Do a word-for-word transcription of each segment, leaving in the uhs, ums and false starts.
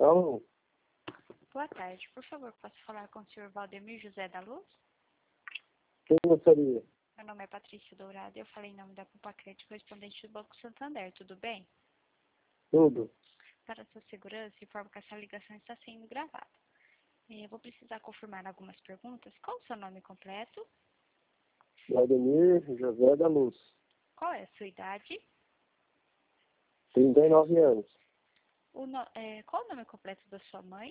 Alô, Boa tarde. Por favor, posso falar com o senhor Valdemir José da Luz? quem gostaria? Meu nome é Patrícia Dourado e eu falei em nome da Poupa Crédito, correspondente do Banco Santander. Tudo bem? Tudo. Para sua segurança, informo que essa ligação está sendo gravada. Eu vou precisar confirmar algumas perguntas. Qual o seu nome completo? Vladimir José da Luz, Qual é a sua idade? trinta e nove anos. O no... é, qual o nome completo da sua mãe?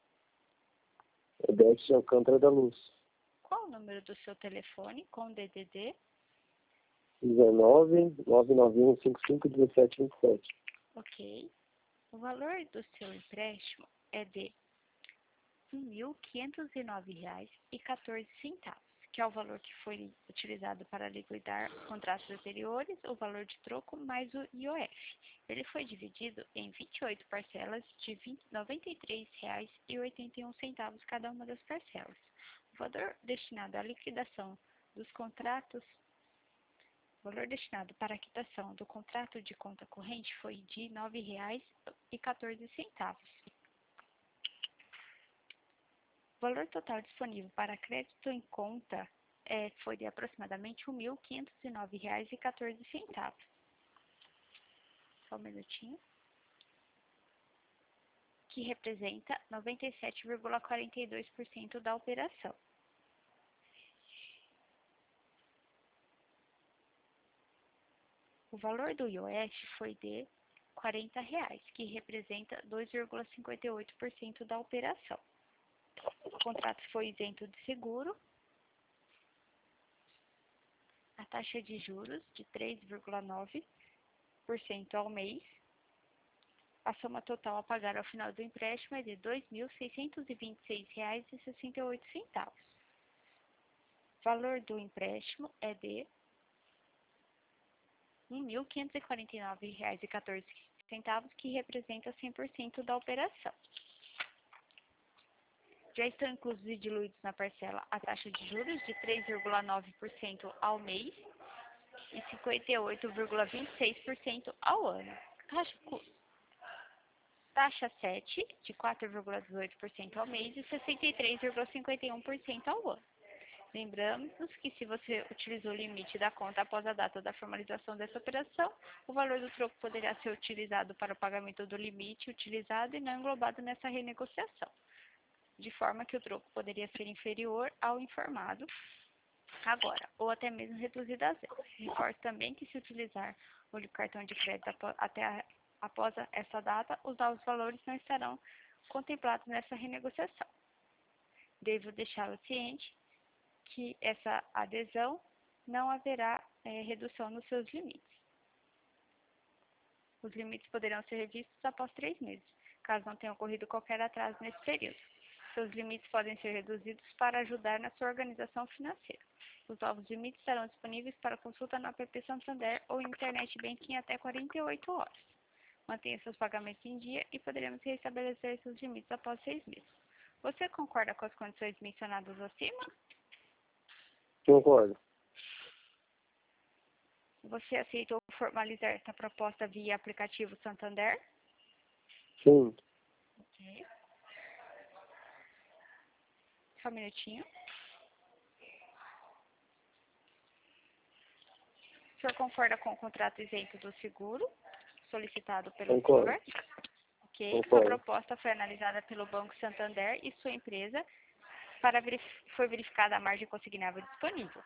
Odete Alcântara da Luz, Qual o número do seu telefone com D D D? dezenove, nove nove um, cinco cinco, dezessete vinte e sete. Ok. O valor do seu empréstimo é de um mil quinhentos e nove reais e quatorze centavos, que é o valor que foi utilizado para liquidar contratos anteriores, o valor de troco mais o I O F. Ele foi dividido em vinte e oito parcelas de noventa e três reais e oitenta e um centavos cada uma das parcelas. O valor destinado à liquidação dos contratos, o valor destinado para a quitação do contrato de conta corrente foi de nove reais e quatorze centavos. O valor total disponível para crédito em conta é, foi de aproximadamente um mil quinhentos e nove reais e quatorze centavos. Só um minutinho. Que representa noventa e sete vírgula quarenta e dois por cento da operação. O valor do I O F foi de quarenta reais, que representa dois vírgula cinquenta e oito por cento da operação. O contrato foi isento de seguro. A taxa de juros de três vírgula nove por cento ao mês. A soma total a pagar ao final do empréstimo é de dois mil seiscentos e vinte e seis reais e sessenta e oito centavos. O valor do empréstimo é de um mil quinhentos e quarenta e nove reais e quatorze centavos, que representa cem por cento da operação. Já estão inclusos e diluídos na parcela a taxa de juros de três vírgula nove por cento ao mês e cinquenta e oito vírgula vinte e seis por cento ao ano. Taxa, taxa sete, de quatro vírgula dezoito por cento ao mês e sessenta e três vírgula cinquenta e um por cento ao ano. Lembramos que se você utilizou o limite da conta após a data da formalização dessa operação, o valor do troco poderá ser utilizado para o pagamento do limite utilizado e não englobado nessa renegociação, de forma que o troco poderia ser inferior ao informado agora, ou até mesmo reduzido a zero. Reforço também que se utilizar o cartão de crédito até a, após essa data, os novos valores não estarão contemplados nessa renegociação. Devo deixá-lo ciente que essa adesão não haverá é, redução nos seus limites. Os limites poderão ser revistos após três meses, caso não tenha ocorrido qualquer atraso nesse período. Seus limites podem ser reduzidos para ajudar na sua organização financeira. Os novos limites estarão disponíveis para consulta no app Santander ou Internet Banking até quarenta e oito horas. Mantenha seus pagamentos em dia e poderemos restabelecer seus limites após seis meses. Você concorda com as condições mencionadas acima? Concordo. Você aceitou formalizar esta proposta via aplicativo Santander? Sim. Ok. Só um minutinho. O senhor concorda com o contrato isento do seguro solicitado pelo Concordo. senhor? Ok. Concordo. Sua proposta foi analisada pelo Banco Santander e sua empresa para verif foi verificada a margem consignável disponível.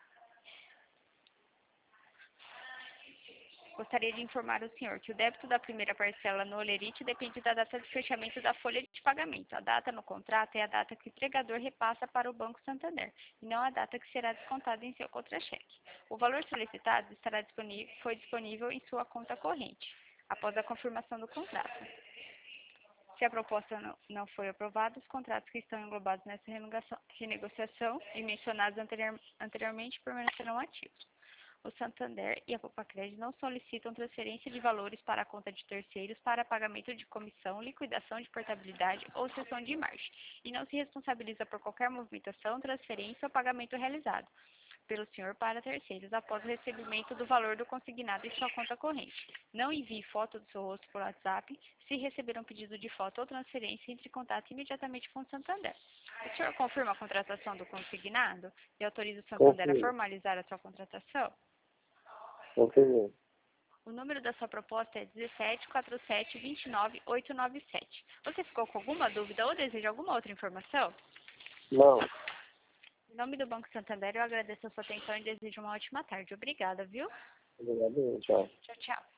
Gostaria de informar o senhor que o débito da primeira parcela no Olerite depende da data de fechamento da folha de pagamento. A data no contrato é a data que o empregador repassa para o Banco Santander, e não a data que será descontada em seu contra-cheque. O valor solicitado estará disponível, foi disponível em sua conta corrente, após a confirmação do contrato. Se a proposta não, não foi aprovada, os contratos que estão englobados nessa renegociação e mencionados anterior, anteriormente permanecerão ativos. O Santander e a Poupa Crédito não solicitam transferência de valores para a conta de terceiros para pagamento de comissão, liquidação de portabilidade ou cessão de margem, e não se responsabiliza por qualquer movimentação, transferência ou pagamento realizado, pelo senhor para terceiros após o recebimento do valor do consignado em sua conta corrente. Não envie foto do seu rosto por WhatsApp. Se receber um pedido de foto ou transferência, entre em contato imediatamente com o Santander. O senhor confirma a contratação do consignado e autoriza o Santander a Confirmo. formalizar a sua contratação? Confirmei. O número da sua proposta é dezessete, quarenta e sete, vinte e nove, oitocentos e noventa e sete. Você ficou com alguma dúvida ou deseja alguma outra informação? Não. Em nome do Banco Santander, eu agradeço a sua atenção e desejo uma ótima tarde. Obrigada, viu? Obrigado. Tchau. Tchau, tchau.